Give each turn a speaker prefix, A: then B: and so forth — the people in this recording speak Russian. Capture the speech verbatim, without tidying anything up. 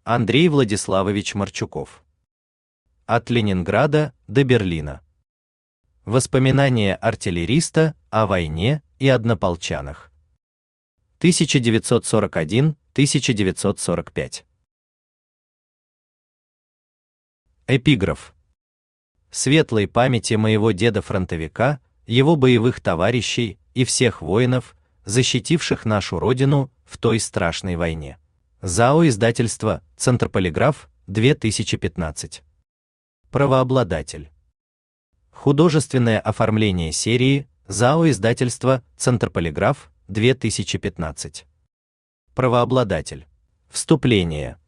A: Андрей Владиславович Марчуков. От Ленинграда до Берлина. Воспоминания артиллериста о войне и однополчанах. тысяча девятьсот сорок один — тысяча девятьсот сорок пять. Эпиграф. Светлой памяти моего деда-фронтовика, его боевых товарищей и всех воинов, защитивших нашу родину в той страшной войне. ЗАО издательство «Центр Полиграф», две тысячи пятнадцать. Правообладатель. Художественное оформление серии ЗАО издательство «Центр Полиграф», две тысячи пятнадцать. Правообладатель. Вступление.